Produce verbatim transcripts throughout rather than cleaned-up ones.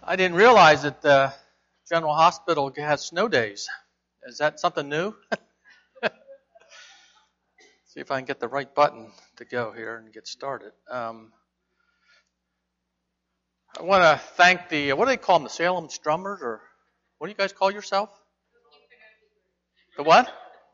I didn't realize that the General Hospital has snow days. Is that something new? See if I can get the right button to go here and get started. Um, I want to thank the, what do they call them, the Salem Strummers, or what do you guys call yourself? The what?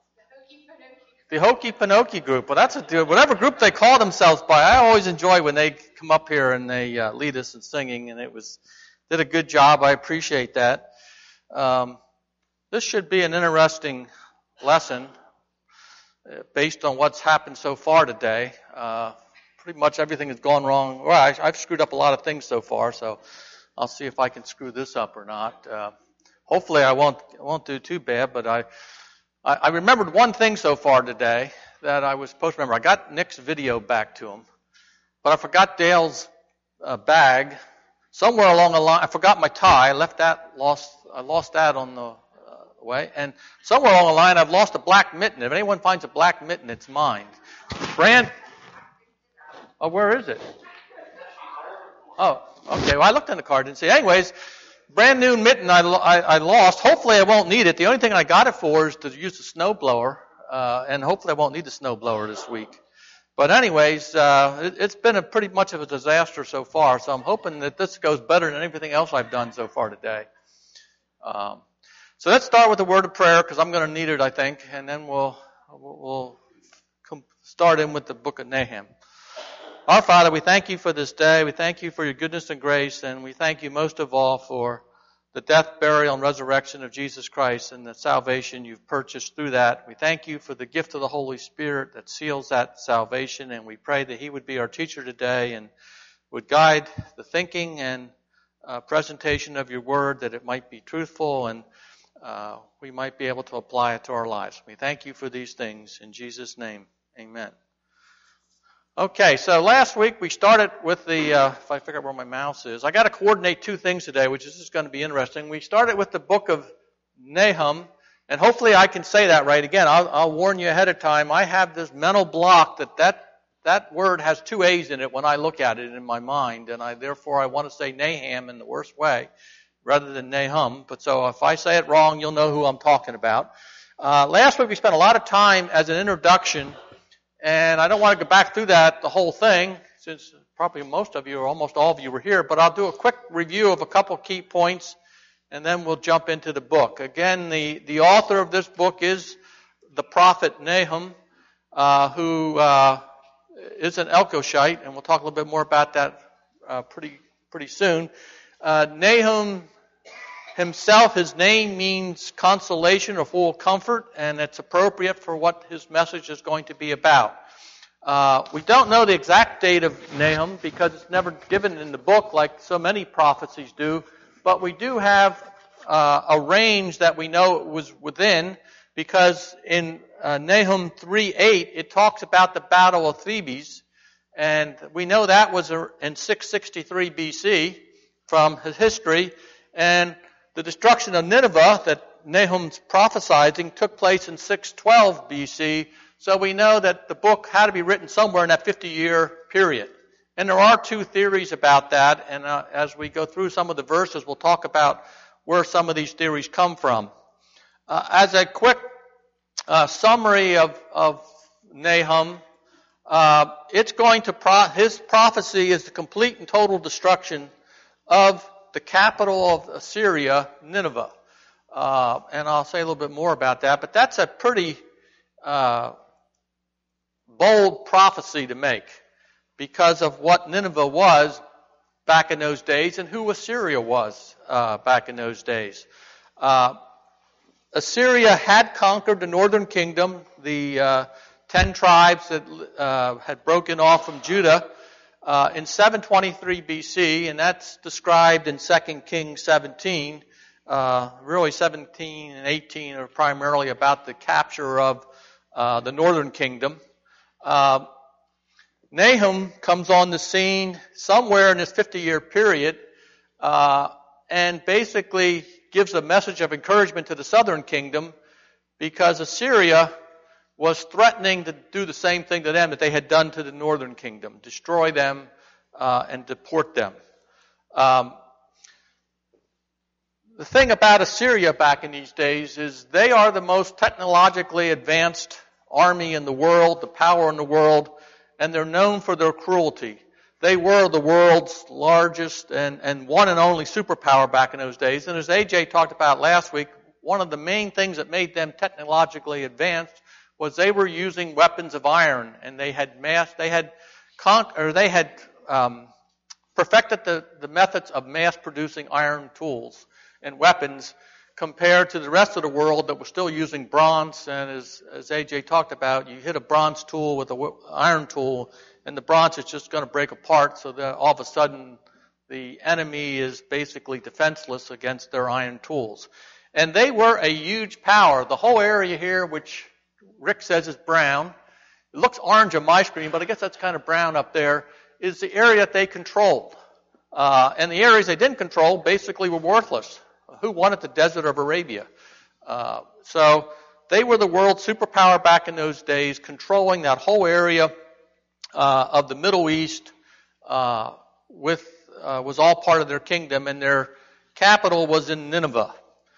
The Hokey Pokey group. Well, that's a, whatever group they call themselves by. I always enjoy when they come up here and they uh, lead us in singing, and it was did a good job. I appreciate that. Um, this should be an interesting lesson uh, based on what's happened so far today. Uh, pretty much everything has gone wrong. Well, I, I've screwed up a lot of things so far, so I'll see if I can screw this up or not. Uh, hopefully, I won't I won't do too bad, but I. I remembered one thing so far today that I was supposed to remember. I got Nick's video back to him, but I forgot Dale's uh, bag somewhere along the line. I forgot my tie. I left that, lost. I lost that on the uh, way, and somewhere along the line, I've lost a black mitten. If anyone finds a black mitten, it's mine. Brand. Oh, where is it? Oh, okay. Well, I looked in the car, didn't see. Anyways. Brand new mitten I, I, I lost. Hopefully I won't need it. The only thing I got it for is to use the snow blower, uh, and hopefully I won't need the snow blower this week. But anyways, uh, it, it's been a pretty much of a disaster so far, so I'm hoping that this goes better than everything else I've done so far today. Um, so let's start with a word of prayer, because I'm going to need it, I think, and then we'll we'll come start in with the book of Nahum. Our Father, we thank you for this day. We thank you for your goodness and grace, and we thank you most of all for the death, burial, and resurrection of Jesus Christ and the salvation you've purchased through that. We thank you for the gift of the Holy Spirit that seals that salvation, and we pray that he would be our teacher today and would guide the thinking and uh, presentation of your word, that it might be truthful and uh, we might be able to apply it to our lives. We thank you for these things. In Jesus' name, amen. Okay, so last week we started with the, uh, if I figure out where my mouse is, I got to coordinate two things today, which is going to be interesting. We started with the book of Nahum, and hopefully I can say that right. Again, I'll, I'll warn you ahead of time. I have this mental block that, that that word has two A's in it when I look at it in my mind, and I therefore I want to say Nahum in the worst way rather than Nahum. But so if I say it wrong, you'll know who I'm talking about. Uh, last week we spent a lot of time as an introduction. And I don't want to go back through that, the whole thing, since probably most of you or almost all of you were here, but I'll do a quick review of a couple key points, and then we'll jump into the book. Again, the, the author of this book is the prophet Nahum, uh, who uh, is an Elkoshite, and we'll talk a little bit more about that uh, pretty pretty soon. Uh, Nahum himself, his name means consolation or full comfort, and it's appropriate for what his message is going to be about. Uh, we don't know the exact date of Nahum because it's never given in the book like so many prophecies do, but we do have uh, a range that we know it was within, because in uh, Nahum three eight it talks about the Battle of Thebes, and we know that was in six sixty-three B C from his history, and the destruction of Nineveh that Nahum's prophesizing took place in six twelve B C, so we know that the book had to be written somewhere in that fifty-year period. And there are two theories about that, and uh, as we go through some of the verses, we'll talk about where some of these theories come from. Uh, as a quick uh, summary of, of Nahum, uh, it's going to pro- his prophecy is the complete and total destruction of the capital of Assyria, Nineveh. Uh, and I'll say a little bit more about that, but that's a pretty uh, bold prophecy to make because of what Nineveh was back in those days and who Assyria was uh, back in those days. Uh, Assyria had conquered the northern kingdom, the uh, ten tribes that uh, had broken off from Judah, Uh, in seven twenty-three B C, and that's described in Second Kings seventeen. Uh, really, seventeen and eighteen are primarily about the capture of uh, the northern kingdom. Uh, Nahum comes on the scene somewhere in this fifty-year period, uh, and basically gives a message of encouragement to the southern kingdom, because Assyria was threatening to do the same thing to them that they had done to the northern kingdom, destroy them uh, and deport them. Um, the thing about Assyria back in these days is they are the most technologically advanced army in the world, the power in the world, and they're known for their cruelty. They were the world's largest and, and one and only superpower back in those days. And as A J talked about last week, one of the main things that made them technologically advanced was they were using weapons of iron, and they had mass, they had con- or they had um, perfected the, the methods of mass producing iron tools and weapons compared to the rest of the world that was still using bronze. And as, as A J talked about, you hit a bronze tool with an iron tool, and the bronze is just going to break apart, so that all of a sudden the enemy is basically defenseless against their iron tools. And they were a huge power. The whole area here, which Rick says is brown, it looks orange on my screen, but I guess that's kind of brown up there, is the area that they controlled. Uh, and the areas they didn't control basically were worthless. Who wanted the desert of Arabia? Uh, so they were the world's superpower back in those days, controlling that whole area uh, of the Middle East. Uh, with uh, was all part of their kingdom, and their capital was in Nineveh.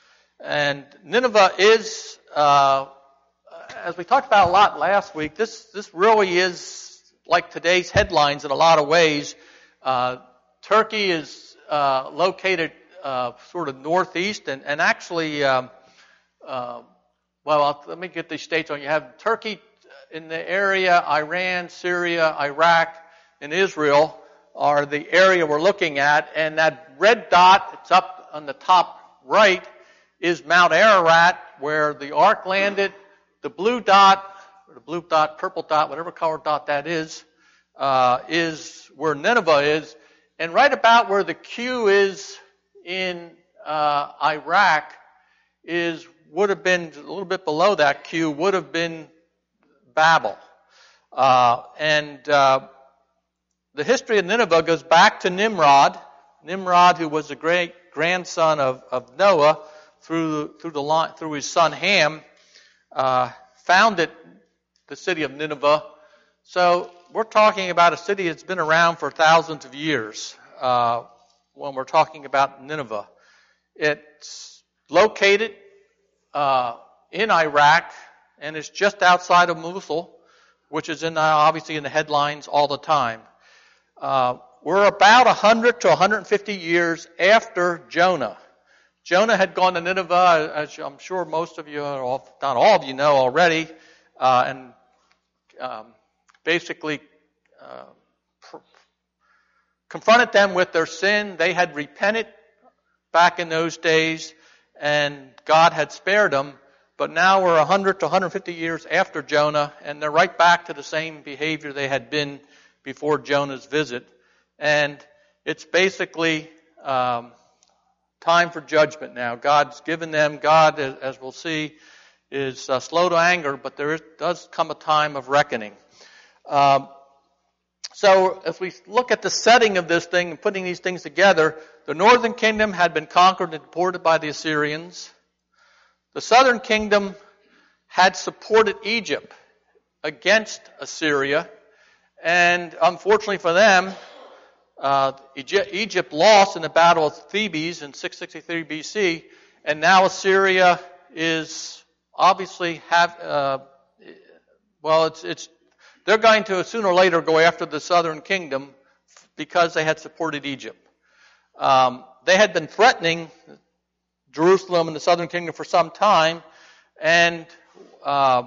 And Nineveh is, uh, as we talked about a lot last week, this this really is like today's headlines in a lot of ways. Uh, Turkey is uh, located uh, sort of northeast, and, and actually, um, uh, well, I'll, let me get these states on. You have Turkey in the area, Iran, Syria, Iraq, and Israel are the area we're looking at, and that red dot, it's up on the top right, is Mount Ararat, where the ark landed. The blue dot, or the blue dot, purple dot, whatever color dot that is, uh, is where Nineveh is. And right about where the Q is in uh, Iraq is would have been a little bit below that Q, would have been Babel. Uh, and uh, the history of Nineveh goes back to Nimrod. Nimrod, who was the great grandson of, of Noah, through through the line, through his son Ham, uh, founded the city of Nineveh. So we're talking about a city that's been around for thousands of years uh, when we're talking about Nineveh. It's located uh, in Iraq, and it's just outside of Mosul, which is in uh, obviously in the headlines all the time. Uh, we're about one hundred to one hundred fifty years after Jonah. Jonah had gone to Nineveh, as I'm sure most of you, or not all of you know already, uh, and um, basically uh, pr- confronted them with their sin. They had repented back in those days, and God had spared them. But now we're one hundred to one hundred fifty years after Jonah, and they're right back to the same behavior they had been before Jonah's visit. And it's basically um, time for judgment now. God's given them, God, as we'll see, is uh, slow to anger, but there is, does come a time of reckoning. Um, so as we look at the setting of this thing and putting these things together, the northern kingdom had been conquered and deported by the Assyrians. The southern kingdom had supported Egypt against Assyria, and unfortunately for them, uh, Egypt, Egypt lost in the Battle of Thebes in six sixty-three B C, and now Assyria is obviously have uh, well, it's it's they're going to sooner or later go after the southern kingdom because they had supported Egypt. Um, they had been threatening Jerusalem and the southern kingdom for some time, and uh,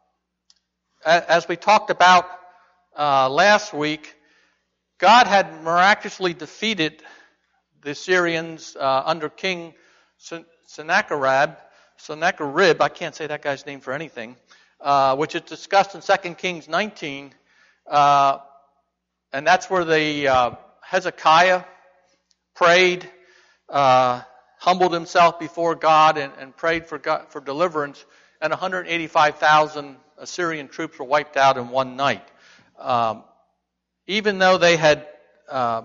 as we talked about uh, last week, God had miraculously defeated the Assyrians uh, under King Sennacherib. Sennacherib, I can't say that guy's name for anything, uh, which is discussed in Second Kings nineteen, uh, and that's where the uh, Hezekiah prayed. Uh, humbled himself before God and, and prayed for God, for deliverance, and one hundred eighty-five thousand Assyrian troops were wiped out in one night. Um, even though they had, uh,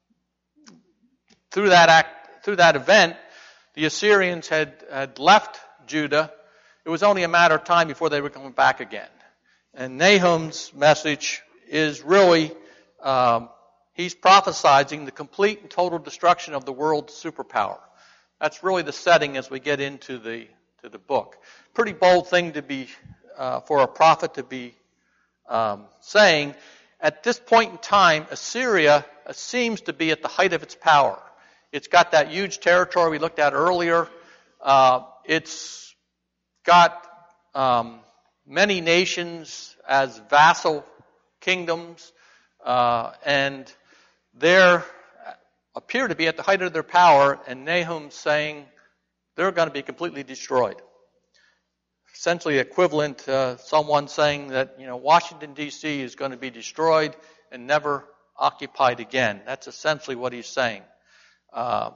through that act, through that event, the Assyrians had, had left Judah, it was only a matter of time before they were coming back again. And Nahum's message is really, um, he's prophesizing the complete and total destruction of the world's superpower. That's really the setting as we get into the to the book. Pretty bold thing to be uh, for a prophet to be um, saying. At this point in time, Assyria seems to be at the height of its power. It's got that huge territory we looked at earlier. Uh, it's got um, many nations as vassal kingdoms, uh, and they appear to be at the height of their power, and Nahum's saying they're going to be completely destroyed. Essentially equivalent to someone saying that, you know, Washington, D C is going to be destroyed and never occupied again. That's essentially what he's saying. Uh,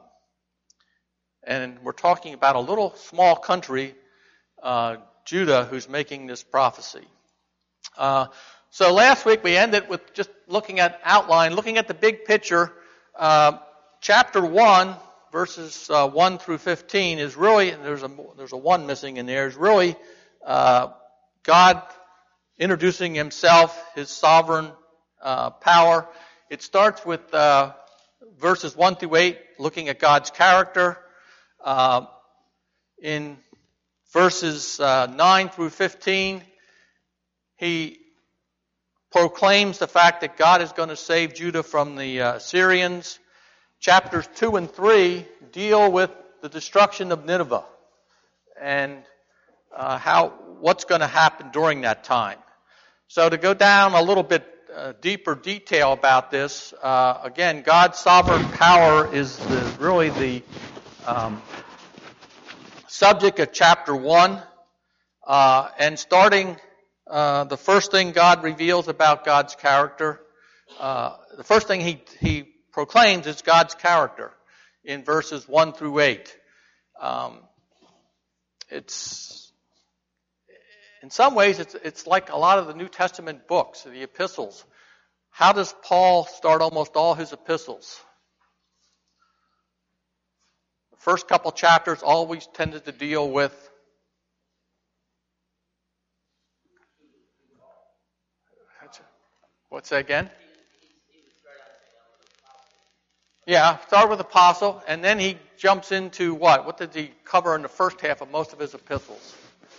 and we're talking about a little small country, uh, Judah, who's making this prophecy. Uh, so last week we ended with just looking at outline, looking at the big picture. Uh, chapter one, verses uh, one through fifteen is really, there's a there's a one missing in there, is really uh, God introducing himself, his sovereign uh, power. It starts with uh, verses one through eight, looking at God's character. Uh, in verses uh, nine through fifteen, he proclaims the fact that God is going to save Judah from the uh, Assyrians. Chapters two and three deal with the destruction of Nineveh and uh, how what's going to happen during that time. So to go down a little bit uh, deeper detail about this, uh, again, God's sovereign power is the, really the um, subject of chapter one. Uh, and starting, uh, the first thing God reveals about God's character, uh, the first thing he he proclaims is God's character in verses one through eight. Um, it's in some ways it's it's like a lot of the New Testament books, the epistles. How does Paul start almost all his epistles? The first couple chapters always tended to deal with what's that again? Yeah, start with apostle, and then he jumps into what? What did he cover in the first half of most of his epistles?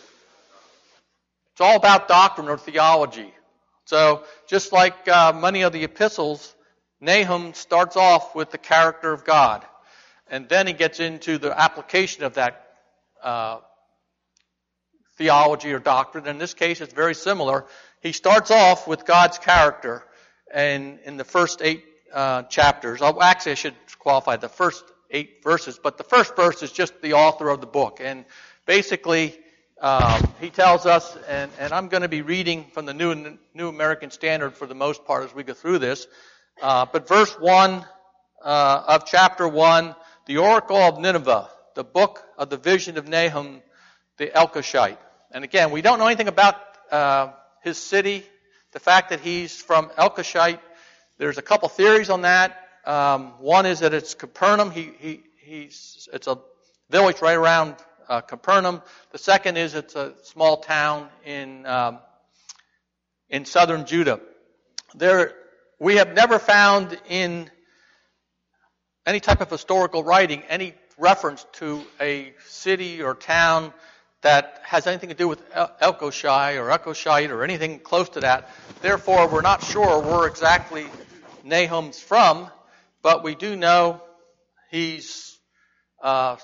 It's all about doctrine or theology. So just like uh, many of the epistles, Nahum starts off with the character of God, and then he gets into the application of that uh, theology or doctrine. In this case, it's very similar. He starts off with God's character, and in the first eight Uh, chapters. Oh, actually, I should qualify the first eight verses, but the first verse is just the author of the book. And basically, um, he tells us, and, and I'm going to be reading from the New, New American Standard for the most part as we go through this. Uh, but verse one uh, of chapter one, the oracle of Nineveh, the book of the vision of Nahum the Elkoshite. And again, we don't know anything about uh, his city, the fact that he's from Elkoshite. There's a couple theories on that. Um, one is that it's Capernaum. He, he, he's, it's a village right around uh, Capernaum. The second is it's a small town in um, in southern Judah. There, we have never found in any type of historical writing any reference to a city or town that has anything to do with Elkoshai or Elkoshite or anything close to that. Therefore, we're not sure where exactly Nahum's from, but we do know he's, uh,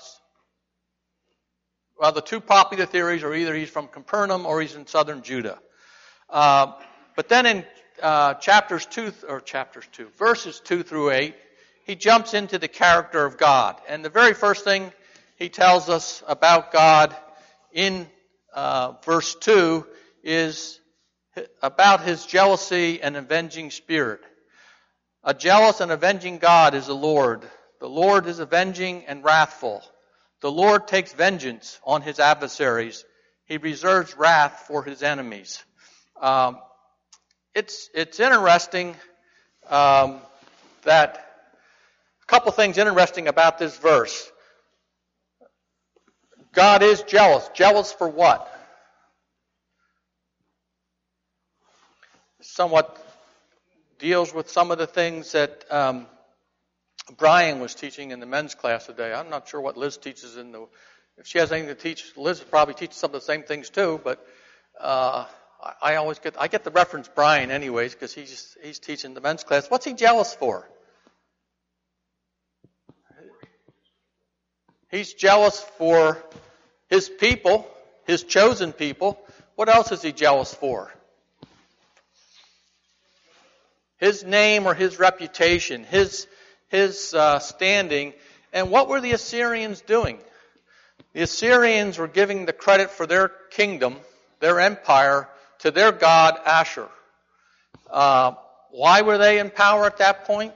well, the two popular theories are either he's from Capernaum or he's in southern Judah. Uh, but then in uh, chapters two, or chapters two, verses two through eight, he jumps into the character of God. And the very first thing he tells us about God in uh, verse two is about his jealousy and avenging spirit. A jealous and avenging God is the Lord. The Lord is avenging and wrathful. The Lord takes vengeance on his adversaries. He reserves wrath for his enemies. Um, it's it's interesting um, that a couple things interesting about this verse. God is jealous. Jealous for what? Somewhat deals with some of the things that um, Brian was teaching in the men's class today. I'm not sure what Liz teaches in the. If she has anything to teach, Liz probably teaches some of the same things too. But uh, I, I always get I get the reference Brian anyways because he's he's teaching the men's class. What's he jealous for? He's jealous for his people, his chosen people. What else is he jealous for? His name or his reputation, his his uh, standing. And what were the Assyrians doing? The Assyrians were giving the credit for their kingdom, their empire, to their god Ashur. Uh, why were they in power at that point?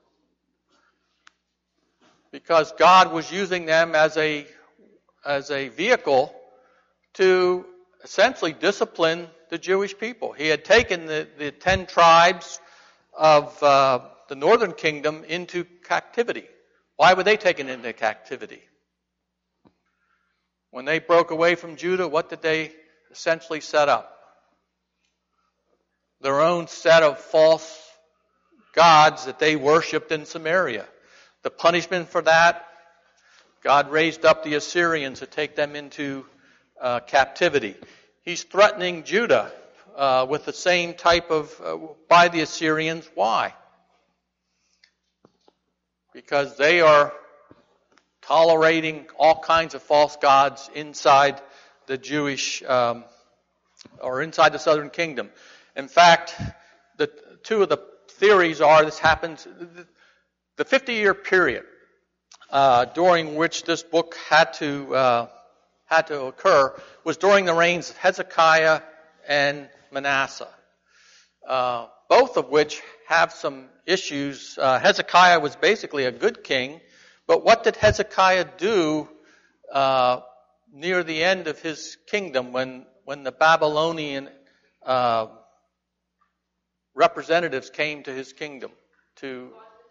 Because God was using them as a as a vehicle to essentially discipline the Jewish people. He had taken the, the ten tribes of uh, the northern kingdom into captivity. Why were they taken into captivity? When they broke away from Judah, what did they essentially set up? Their own set of false gods that they worshipped in Samaria. The punishment for that, God raised up the Assyrians to take them into uh, captivity. He's threatening Judah uh, with the same type of, uh, by the Assyrians. Why? Because they are tolerating all kinds of false gods inside the Jewish, um, or inside the southern kingdom. In fact, the two of the theories are this happens, the fifty-year period uh, during which this book had to uh, had to occur was during the reigns of Hezekiah and Manasseh, uh, both of which have some issues. Uh, Hezekiah was basically a good king, but what did Hezekiah do uh, near the end of his kingdom when, when the Babylonian uh, representatives came to his kingdom? To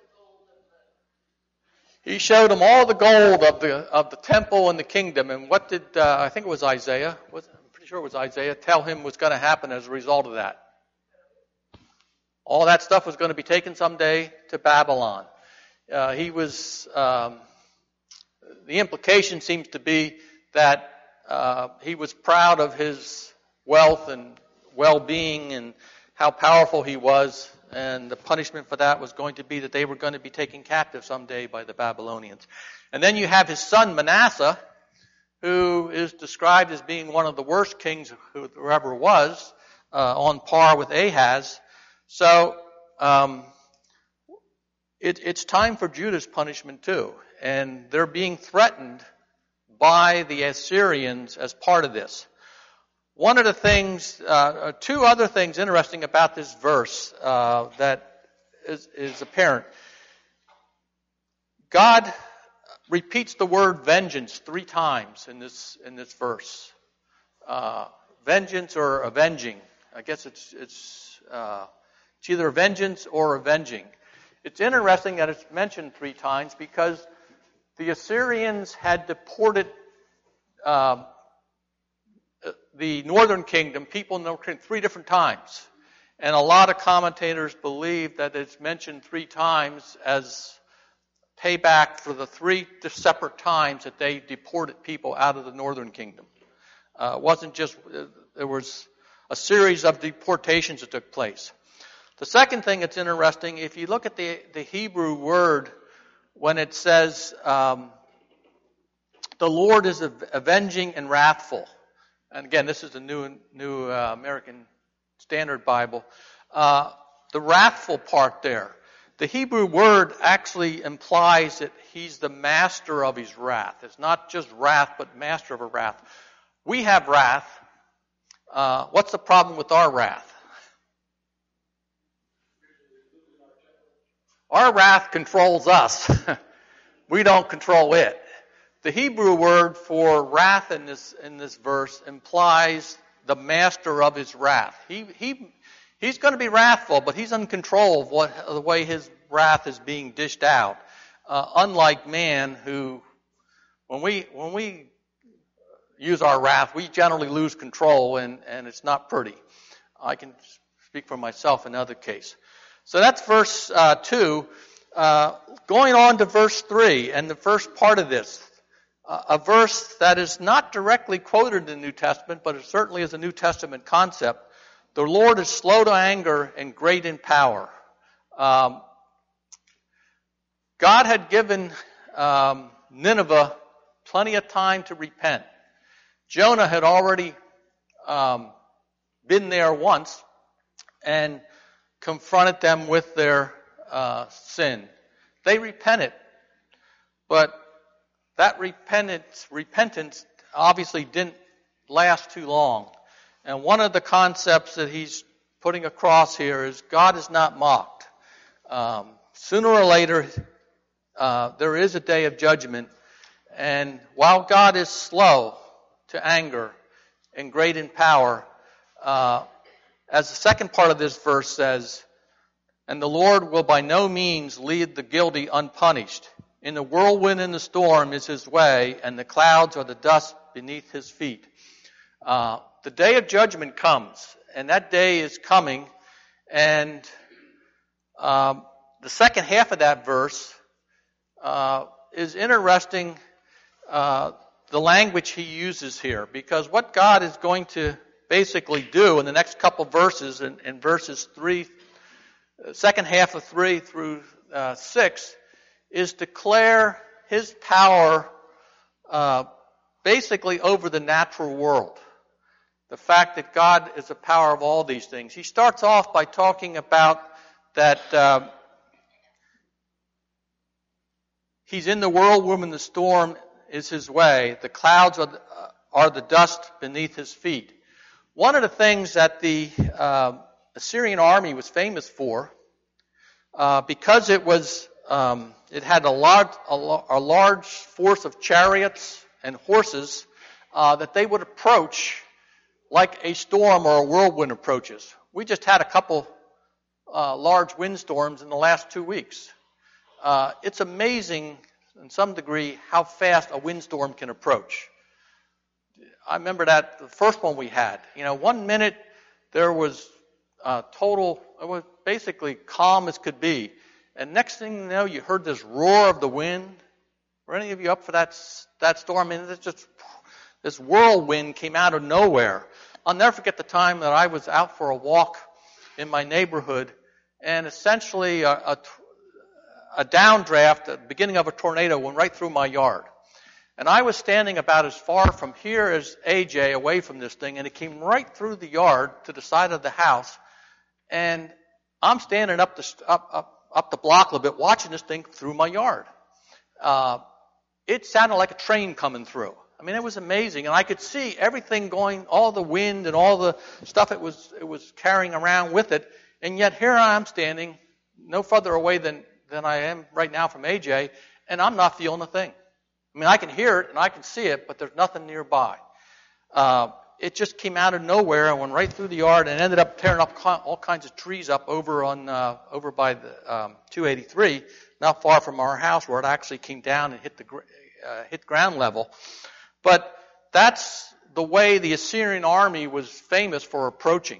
He showed them all the gold of the of the temple and the kingdom, and what did uh, I think it was Isaiah? Was, I'm pretty sure it was Isaiah. Tell him what's going to happen as a result of that. All that stuff was going to be taken someday to Babylon. Uh, he was. Um, the implication seems to be that uh, he was proud of his wealth and well-being and how powerful he was. And the punishment for that was going to be that they were going to be taken captive someday by the Babylonians. And then you have his son Manasseh, who is described as being one of the worst kings who ever was, uh, on par with Ahaz. So um, it, it's time for Judah's punishment too. And they're being threatened by the Assyrians as part of this. One of the things, uh, two other things interesting about this verse uh, that is, is apparent. God repeats the word vengeance three times in this in this verse. Uh, vengeance or avenging. I guess it's it's uh, it's either vengeance or avenging. It's interesting that it's mentioned three times because the Assyrians had deported Uh, the northern kingdom, people in the northern kingdom, three different times. And a lot of commentators believe that it's mentioned three times as payback for the three separate times that they deported people out of the northern kingdom. Uh, it wasn't just, uh, there was a series of deportations that took place. The second thing that's interesting, if you look at the, the Hebrew word, when it says, um, the Lord is avenging and wrathful. And again, this is the New New uh, American Standard Bible. Uh, the wrathful part there. The Hebrew word actually implies that he's the master of his wrath. It's not just wrath, but master of a wrath. We have wrath. Uh, what's the problem with our wrath? Our wrath controls us. We don't control it. The Hebrew word for wrath in this in this verse implies the master of his wrath. He he he's going to be wrathful, but he's in control of what the way his wrath is being dished out. Uh, unlike man, who when we when we use our wrath, we generally lose control, and and it's not pretty. I can speak for myself in other case. So that's verse uh, two. uh, going on to verse three and the first part of this, uh, a verse that is not directly quoted in the New Testament, but it certainly is a New Testament concept. The Lord is slow to anger and great in power. Um, God had given um, Nineveh plenty of time to repent. Jonah had already um, been there once and confronted them with their uh, sin. They repented, but that repentance, repentance obviously didn't last too long. And one of the concepts that he's putting across here is God is not mocked. Um, sooner or later, uh, there is a day of judgment. And while God is slow to anger and great in power, uh, as the second part of this verse says, and the Lord will by no means leave the guilty unpunished. In the whirlwind and the storm is his way, and the clouds are the dust beneath his feet. Uh, the day of judgment comes, and that day is coming. And um, the second half of that verse uh, is interesting, uh, the language he uses here, because what God is going to basically do in the next couple verses, in, in verses three, second half of three through uh, six, is declare his power uh, basically over the natural world. The fact that God is the power of all these things. He starts off by talking about that uh, he's in the whirlwind and the storm is his way. The clouds are the, uh, are the dust beneath his feet. One of the things that the uh, Assyrian army was famous for, uh, because it was um, it had a large a, a large force of chariots and horses uh, that they would approach like a storm or a whirlwind approaches. We just had a couple uh, large windstorms in the last two weeks. Uh, it's amazing, in some degree, how fast a windstorm can approach. I remember that the first one we had. You know, one minute there was uh, total, it was basically calm as could be. And next thing you know, you heard this roar of the wind. Were any of you up for that that storm? I mean, it's just this whirlwind came out of nowhere. I'll never forget the time that I was out for a walk in my neighborhood, and essentially a, a, a downdraft, the beginning of a tornado, went right through my yard. And I was standing about as far from here as A J away from this thing, and it came right through the yard to the side of the house. And I'm standing up the up up, up the block a little bit, watching this thing through my yard. Uh, it sounded like a train coming through. I mean, it was amazing, and I could see everything going, all the wind and all the stuff it was it was carrying around with it. And yet here I am standing, no further away than than I am right now from A J, and I'm not feeling a thing. I mean, I can hear it and I can see it, but there's nothing nearby. Uh, it just came out of nowhere and went right through the yard and ended up tearing up all kinds of trees up over on uh, over by the um, two eighty-three, not far from our house, where it actually came down and hit the uh, hit ground level. But that's the way the Assyrian army was famous for approaching.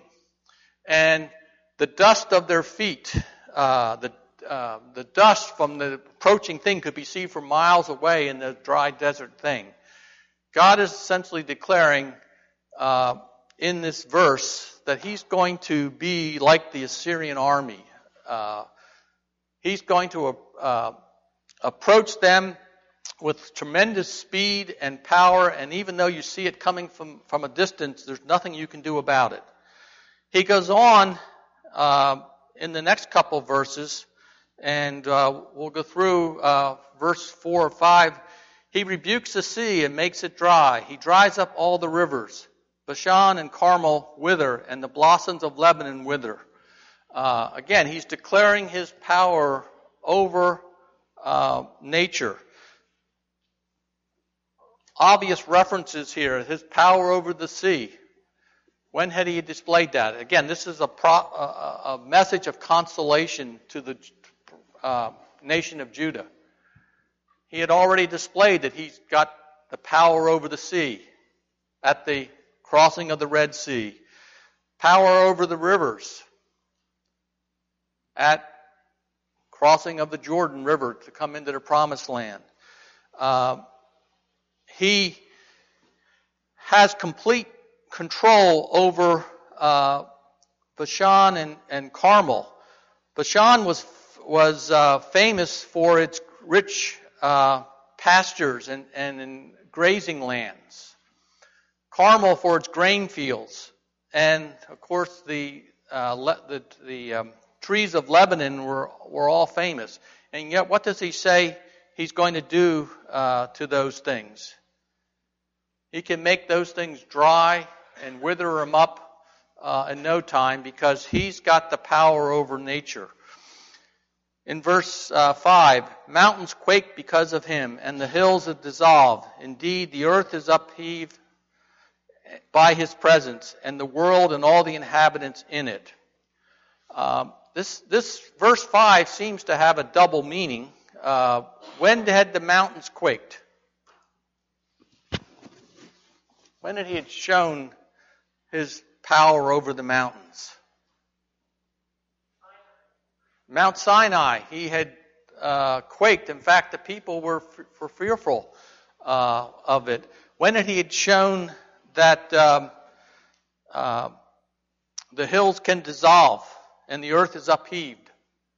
And the dust of their feet, uh, the uh, the dust from the approaching thing could be seen from miles away in the dry desert thing. God is essentially declaring uh, in this verse that he's going to be like the Assyrian army. Uh, he's going to uh, approach them with tremendous speed and power, and even though you see it coming from, from a distance, there's nothing you can do about it. He goes on uh, in the next couple of verses, and uh, we'll go through uh, verse four or five. He rebukes the sea and makes it dry. He dries up all the rivers. Bashan and Carmel wither, and the blossoms of Lebanon wither. Uh, again, he's declaring his power over uh, nature. Obvious references here, his power over the sea. When had he displayed that? Again, this is a, pro, a, a message of consolation to the uh, nation of Judah. He had already displayed that he's got the power over the sea at the crossing of the Red Sea. Power over the rivers at crossing of the Jordan River to come into the Promised Land. Uh, he has complete control over uh, Bashan and, and Carmel. Bashan was was uh, famous for its rich uh, pastures and, and, and grazing lands. Carmel for its grain fields, and of course the uh, le- the, the um, trees of Lebanon were were all famous. And yet, what does he say he's going to do uh, to those things? He can make those things dry and wither them up uh, in no time, because he's got the power over nature. In verse uh, five, mountains quake because of him, and the hills are dissolved. Indeed, the earth is upheaved by his presence, and the world and all the inhabitants in it. Um, this, this verse five seems to have a double meaning. Uh, when had the mountains quaked? When had he had shown his power over the mountains? Mount Sinai, he had uh, quaked. In fact, the people were, were fearful uh, of it. When had he had shown that um, uh, the hills can dissolve and the earth is upheaved?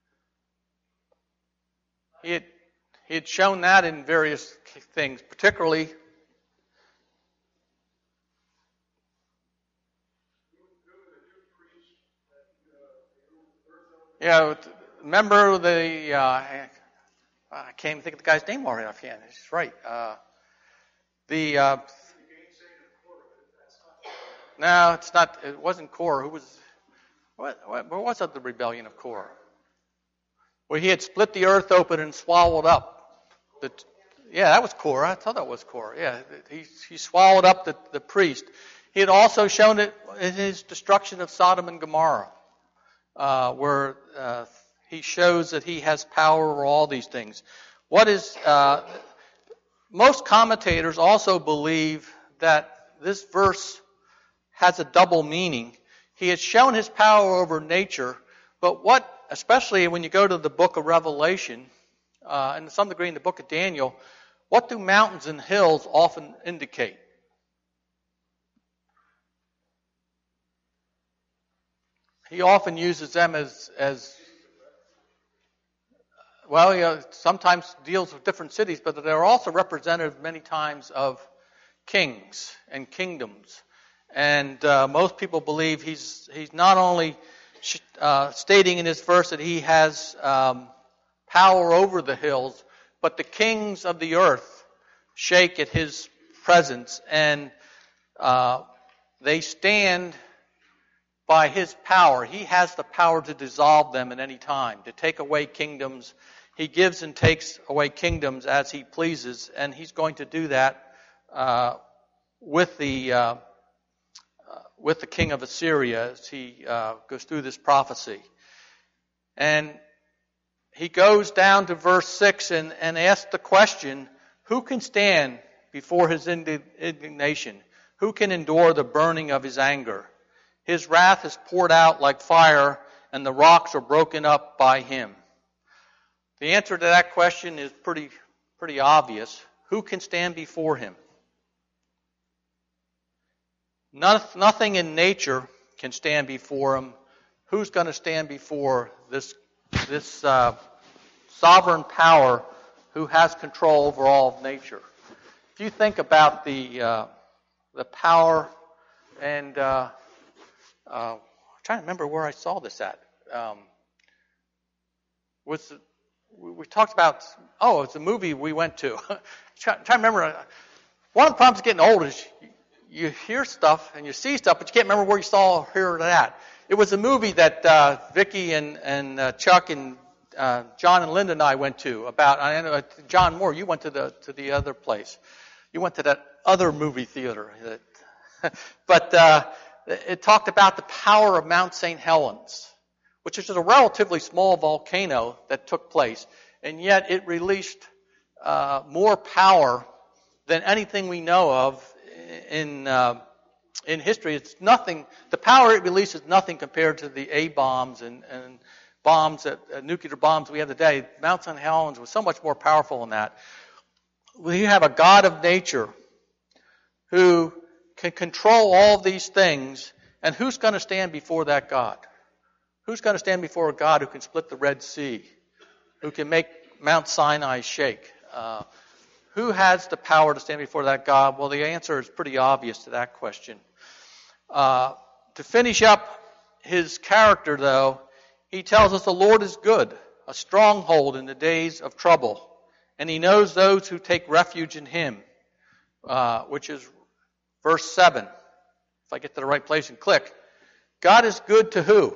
He had, he had shown that in various things, particularly Yeah, remember the, uh, I can't even think of the guy's name already offhand. He's right. Uh, the, uh, no, it's not, it wasn't Korah. Who was, what, what, what was the rebellion of Korah? Where he had split the earth open and swallowed up. The, yeah, that was Korah. I thought that was Korah. Yeah, he, he swallowed up the, the priest. He had also shown it in his destruction of Sodom and Gomorrah. Uh, where uh, he shows that he has power over all these things. What is uh, most commentators also believe that this verse has a double meaning. He has shown his power over nature, but what, especially when you go to the book of Revelation, uh, and to some degree in the book of Daniel, what do mountains and hills often indicate? He often uses them as, as well, you know, sometimes deals with different cities, but they're also representative many times of kings and kingdoms. And uh, most people believe he's he's not only uh, stating in this verse that he has um, power over the hills, but the kings of the earth shake at his presence, and uh, they stand by his power. He has the power to dissolve them at any time, to take away kingdoms. He gives and takes away kingdoms as he pleases, and he's going to do that uh, with the uh, uh, with the king of Assyria as he uh, goes through this prophecy. And he goes down to verse six and, and asks the question, who can stand before his indignation? Who can endure the burning of his anger? His wrath is poured out like fire, and the rocks are broken up by him. The answer to that question is pretty, pretty obvious. Who can stand before him? Nothing in nature can stand before him. Who's going to stand before this, this uh, sovereign power who has control over all of nature? If you think about the uh, the power and uh, Uh, I'm trying to remember where I saw this at. Um, was we, we talked about? Oh, it's a movie we went to. trying, trying to remember. One of the problems of getting old is you, you hear stuff and you see stuff, but you can't remember where you saw or heard that. It was a movie that uh, Vicki and and uh, Chuck and uh, John and Linda and I went to about. I know John Moore. You went to the to the other place. You went to that other movie theater. That, but. Uh, It talked about the power of Mount Saint Helens, which is a relatively small volcano that took place, and yet it released uh, more power than anything we know of in uh, in history. It's nothing. The power it releases is nothing compared to the A bombs and, and bombs, that, uh, nuclear bombs we have today. Mount Saint Helens was so much more powerful than that. We have a God of nature who can control all these things, and who's going to stand before that God? Who's going to stand before a God who can split the Red Sea, who can make Mount Sinai shake? Uh, who has the power to stand before that God? Well, the answer is pretty obvious to that question. Uh, to finish up his character, though, he tells us the Lord is good, a stronghold in the days of trouble, and he knows those who take refuge in him, uh, which is verse seven. If I get to the right place and click. God is good to who?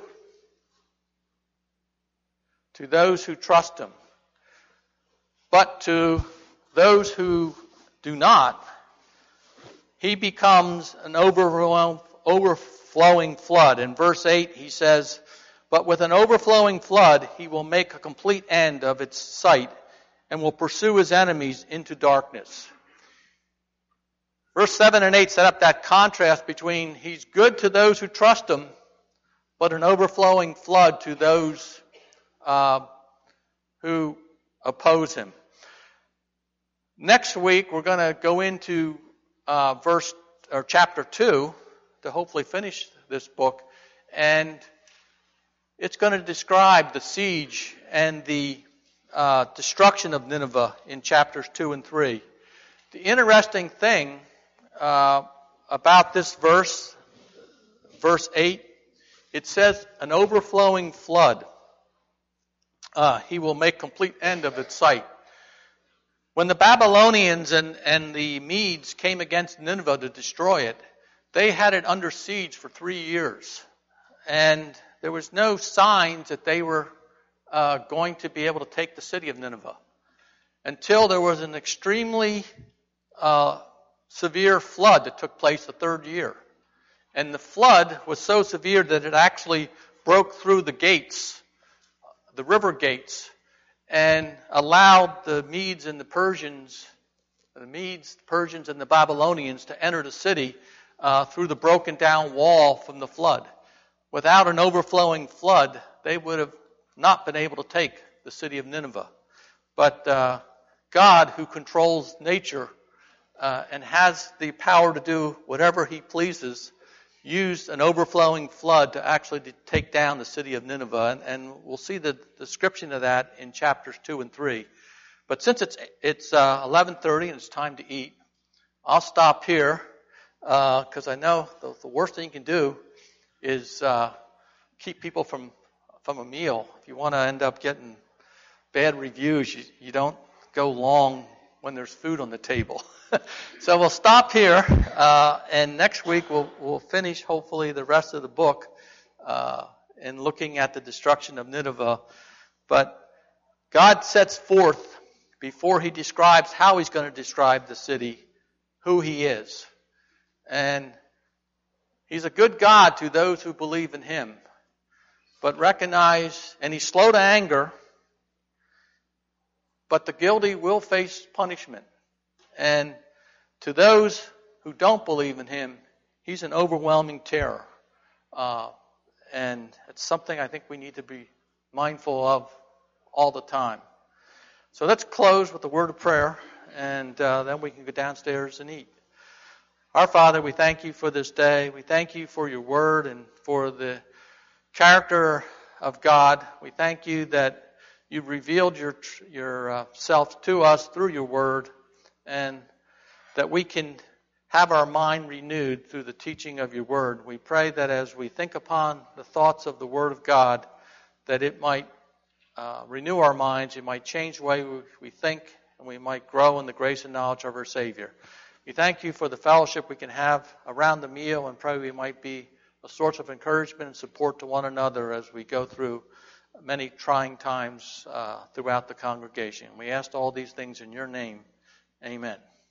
To those who trust him. But to those who do not, he becomes an overwhelm, overflowing flood. In verse eight, he says, but with an overflowing flood, he will make a complete end of its sight and will pursue his enemies into darkness. Verse seven and eight set up that contrast between he's good to those who trust him, but an overflowing flood to those uh, who oppose him. Next week, we're going to go into uh, verse or chapter two to hopefully finish this book, and it's going to describe the siege and the uh, destruction of Nineveh in chapters two and three. The interesting thing uh, about this verse, verse eight, it says an overflowing flood. Uh, he will make complete end of its sight. When the Babylonians and, and the Medes came against Nineveh to destroy it, they had it under siege for three years. And there was no signs that they were uh, going to be able to take the city of Nineveh until there was an extremely uh, severe flood that took place the third year. And the flood was so severe that it actually broke through the gates, the river gates, and allowed the Medes and the Persians, the Medes, the Persians, and the Babylonians to enter the city uh, through the broken down wall from the flood. Without an overflowing flood, they would have not been able to take the city of Nineveh. But uh, God, who controls nature uh, and has the power to do whatever he pleases, used an overflowing flood to actually to take down the city of Nineveh. And, and we'll see the description of that in chapters two and three. But since it's it's uh, eleven thirty and it's time to eat, I'll stop here because uh, I know the, the worst thing you can do is uh, keep people from from a meal. If you want to end up getting bad reviews, you, you don't go long when there's food on the table. So we'll stop here, uh, and next week we'll we'll finish hopefully the rest of the book uh, in looking at the destruction of Nineveh. But God sets forth before he describes how he's going to describe the city, who he is, and he's a good God to those who believe in him, but recognize, and he's slow to anger, but the guilty will face punishment. And to those who don't believe in him, he's an overwhelming terror. Uh, and it's something I think we need to be mindful of all the time. So let's close with a word of prayer, and uh, then we can go downstairs and eat. Our Father, we thank you for this day. We thank you for your word and for the character of God. We thank you that you've revealed your yourself to us through your word, and that we can have our mind renewed through the teaching of your word. We pray that as we think upon the thoughts of the word of God, that it might uh, renew our minds, it might change the way we, we think, and we might grow in the grace and knowledge of our Savior. We thank you for the fellowship we can have around the meal, and pray we might be a source of encouragement and support to one another as we go through many trying times uh, throughout the congregation. We ask all these things in your name. Amen.